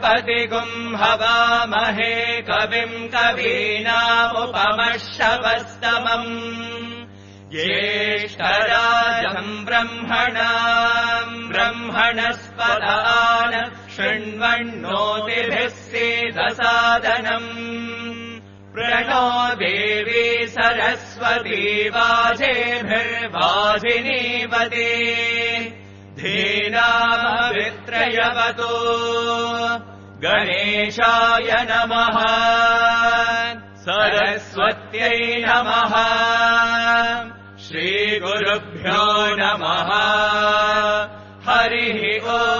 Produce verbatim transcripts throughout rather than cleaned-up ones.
पतिगुम् हवामहे कविम् कवीनामुपमश्रवस्तमम् ज्येष्ठराजम् ब्रह्मणाम् ब्रह्मणस्पदान शृण्वन्नोतिभिः सीदसादनम् प्रणो देवी सरस्वती वाजेभिर्वाजिनीवती धीनामवित्रयवतो गणेशाय नमः सरस्वत्यै नमः श्रीगुरुभ्यो नमः हरिः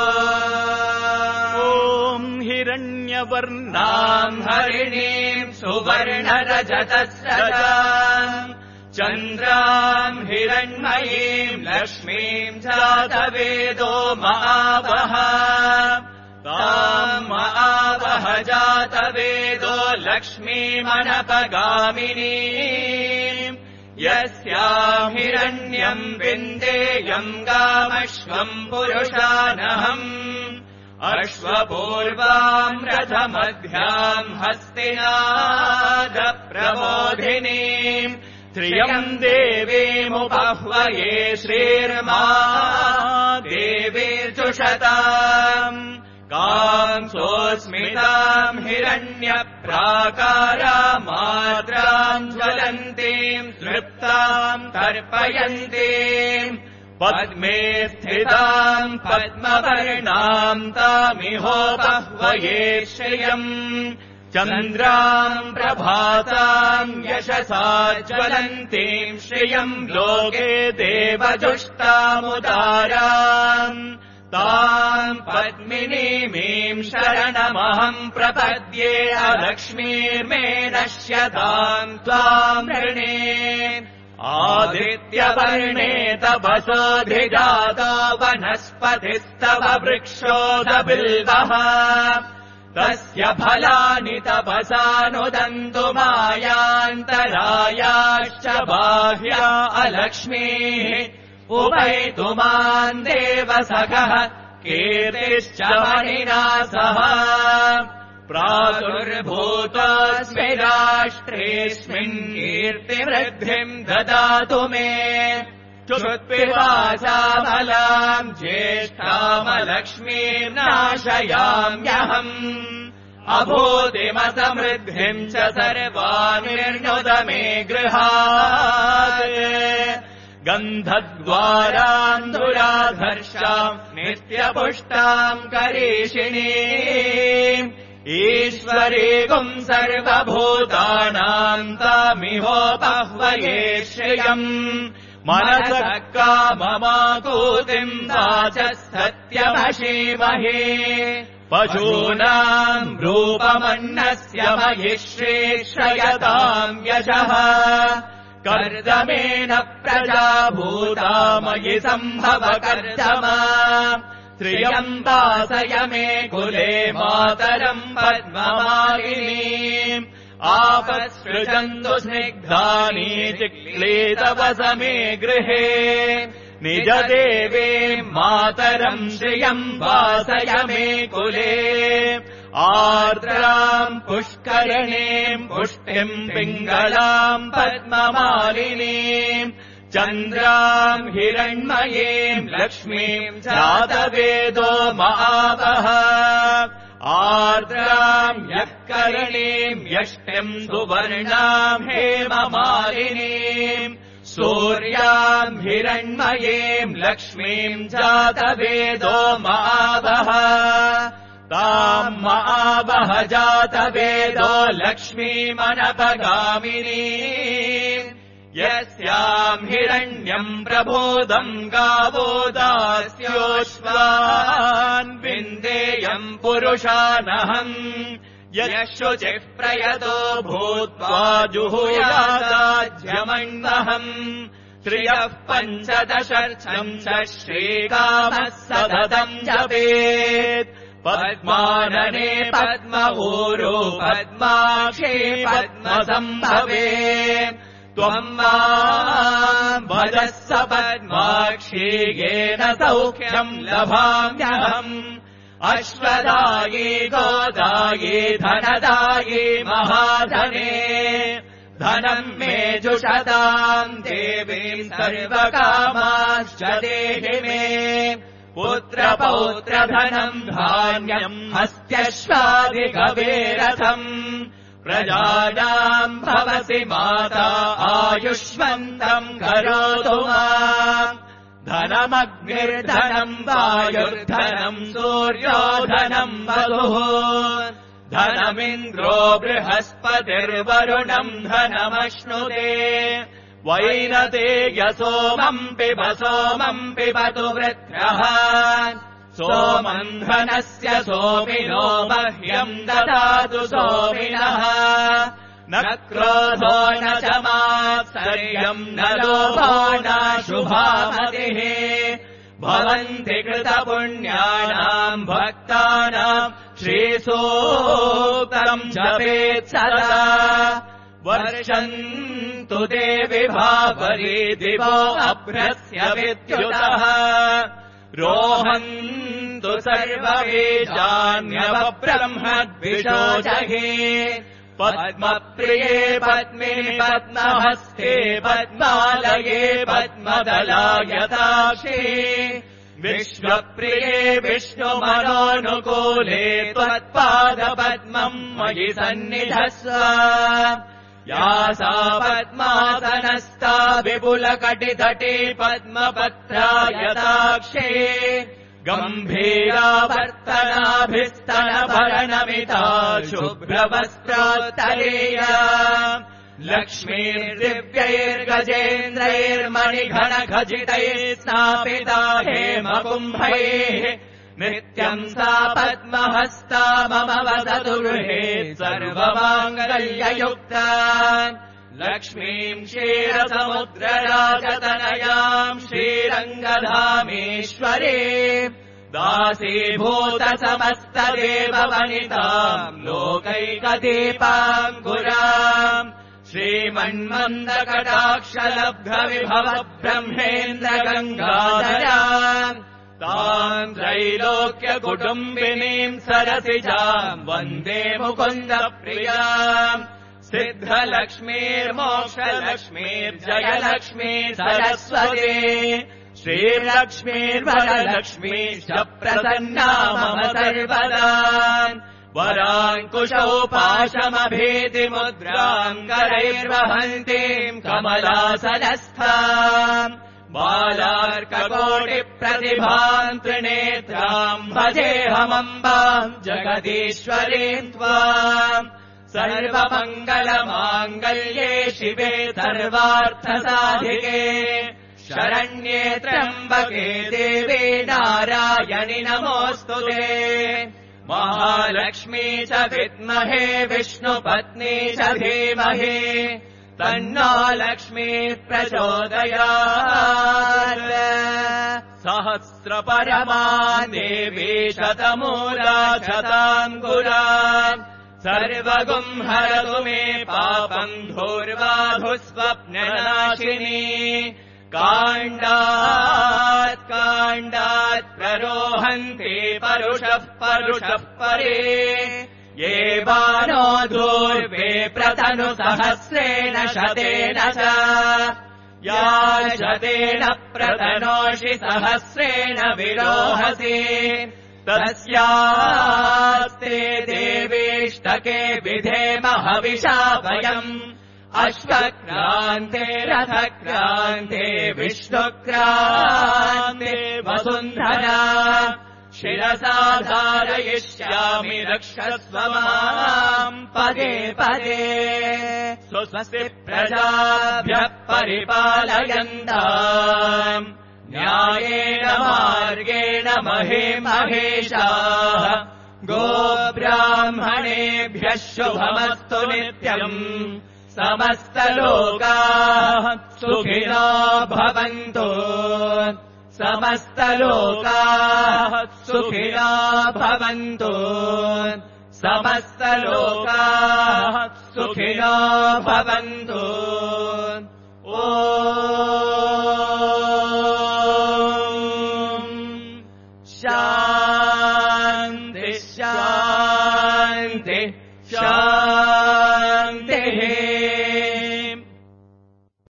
ओम् हिरण्यवर्णाम् हरिणीम् सुवर्णरजतस्रजाम् चन्द्राम् हिरण्मयीम् लक्ष्मीम् जातवेदो महावः ताम् महावः जातवेदो लक्ष्मीमनपगामिनीम् यस्याम् हिरण्यम् विन्देयम् गामश्वम् पुरुषानहम् अश्वपूर्वाम् रथमध्याम् हस्तिनादप्रबोधिनीम् त्रियम् देवीमुपह्वये श्रीर्मा देवीर्जुषताम् कांसोऽस्मिताम् हिरण्यप्राकारामाद्राम् ज्वलन्तीम् तृप्ताम् तर्पयन्तीम् पद्मे स्थिताम् पद्मवर्णाम् तामिहोपह्वये श्रियम् चन्द्राम् प्रभाताम् यशसा ज्वलन्तीम् श्रियम् लोके देवजुष्टामुदाराम् ताम् पद्मिनीमीम् शरणमहम् प्रपद्ये अलक्ष्मीर्मे नश्यताम् त्वाम् ऋणे आदित्यवर्णे तपसोऽधिजातो वनस्पतिस्तव वृक्षोदबिल्वः तस्य फलानि तपसानुदन्तु मायान्तरायाश्च बाह्या अलक्ष्मीः उपैतु माम् देवसखः कीर्तिश्च मणिना सह प्रादुर्भूतोऽस्मि राष्ट्रेऽस्मिन् कीर्तिवृद्धिम् ददातु मे चुत्पिपासामलाम् ज्येष्ठामलक्ष्मीम् नाशयाम्यहम् अभूतिमसमृद्धिम् च सर्वानिर्नुद मे गृहात् गन्धद्वाराम् दुराधर्षाम् नित्यपुष्टाम् करीषिणीम् ईश्वरीगुम् सर्वभूतानाम् तामिहोपह्वये श्रियम् मनसः काममाकूतिम् वाचः सत्यमशीमहे पशूनाम् रूपमन्नस्य मयि श्रेष्ठयताम् यशः कर्दमेन प्रजा भूता मयि सम्भव कर्दमा त्रियम् वासय मे कुले मातरम् पद्ममालिनीम् आपसृजन्तु स्निग्धानि चिक्लीतवस मे गृहे निजदेवे मातरम् श्रियम् वासय मे कुले आर्द्राम् पुष्करिणीम् पुष्टिम् पिङ्गलाम् पद्ममालिनीम् चन्द्राम् हिरण्मयीम् लक्ष्मीम् जातवेदो महावः आर्द्राम् यः करिणीम् यष्टिम् सुवर्णाम् हेममालिनीम् सूर्याम् हिरण्मयीम् लक्ष्मीम् जातवेदो महावः ताम् महावः जातवेदो लक्ष्मीमनपगामिनीम् यस्याम् हिरण्यम् प्रबोधम् गावो दास्योश्वान् विन्देयम् पुरुषानहम् यः शुचिः प्रयतो भूत्वा जुहुयादाज्यमण्डहम् श्रियः पञ्चदशर्थम् च श्रीकामः सततम् जपेत् पद्मानने पद्मऊरो पद्माक्षी पद्मसम्भवे त्वम् माम् भजः स पद्माक्षी येन सौख्यम् लभाम्यहम् अश्वदायी गोदायी धनदायी महाधने धनम् मे जुषताम् देवीम् सर्वकामाश्च देहि मे पुत्रपौत्रधनम् धान्यम् हस्त्यश्वादिगवेरथम् प्रजानाम् भवसि माता आयुष्मन्तम् करोतु माम् धनमग्निर्धनम् वायुर्धनम् सूर्योधनम् वधुः धनमिन्द्रो बृहस्पतिर्वरुणम् धनमश्नुते वैनतेय सोमम् पिब सोमम् पिबतु वृत्रः सोमम् धनस्य सोमिनो मह्यम् ददातु सोमिनः न क्रोधो न च मात्सर्यम् न लोभो न शुभामतिः भवन्ति कृतपुण्यानाम् भक्तानाम् श्रीसूक्तम् जपेत् सदा वर्षन्तु देवि भावरी दिवो अभ्रस्य विद्युतः रोहन्तु सर्वबीजान्यवब्रह्मद्विषोजहि पद्मप्रिये पद्मिनि पद्महस्ते पद्मालये पद्मदलायताक्षी विश्वप्रिये विष्णुमनोनुकूले त्वत्पादपद्मम् मयि सन्निधस्व या सा पद्मासनस्था विपुलकटितटी पद्मपत्रायताक्षी गम्भीरावर्तनाभिस्तनभरणमिता शुभ्रवस्त्रोत्तरीया लक्ष्मीर्दिव्यैर्गजेन्द्रैर्मणिघनखचितैः स्नापिता हेमकुम्भैः नित्यम् सा पद्महस्ता मम वसतु गृहे सर्वमाङ्गल्ययुक्ता लक्ष्मीम् क्षीरसमुद्रराजतनयाम् श्रीरङ्गधामेश्वरी दासीभूत समस्तदेववनिताम् लोकैकदीपाङ्कुराम् श्रीमन्मन्दकटाक्षलब्धविभव ब्रह्मेन्द्रगङ्गाधराम् ताम् त्रैलोक्यकुटुम्बिनीम् सरसिजाम् वन्दे मुकुन्दप्रियाम् सिद्धलक्ष्मीर्मोक्षलक्ष्मीर्जयलक्ष्मी सरस्वती श्रीलक्ष्मीर्वरलक्ष्मीश्च प्रसन्ना मम सर्वदा वराङ्कुशौ पाशमभीतिमुद्राम् करैर्वहन्तीम् कमलासनस्थाम् बालार्ककोटिप्रतिभाम् त्रिनेत्राम् भजेऽहमम्बाम् जगदीश्वरीम् त्वाम् सर्वमङ्गलमाङ्गल्ये शिवे सर्वार्थसाधिके शरण्ये त्र्यम्बके देवे नारायणि नमोऽस्तुते महालक्ष्मी च विद्महे विष्णुपत्नी च धीमहि तन्नो लक्ष्मीः प्रचोदयात् सहस्रपरमा देवी शतमूला शताङ्कुरा सर्वगुम् हरतु मे पापम् धूर्वाधुस्वप्ननाशिनी काण्डात् काण्डात् प्ररोहन्ति परुषः परुषः परे ये बाणो दूर्वे प्रतनु सहस्रेण शतेन च या शतेन प्रतनोषि सहस्रेण विरोहसि तस्यास्ते देवीष्टके विधेम हविषा वयम् अश्वक्रान्ते रथक्रान्ते विष्णुक्रान्ते वसुन्धरा शिरसा धारयिष्यामि रक्षस्व माम् पदे पदे स्वस्ति प्रजाभ्यः परिपालयन्ताम् न्यायेन मार्गेण महे महेशाः गोब्राह्मणेभ्यः शुभमस्तु नित्यम् समस्तलोकाः सुखिनो भवन्तु समस्तलोकाः सुखिनो भवन्तु समस्तलोकाः सुखिनो भवन्तु ॐ शान्ति शा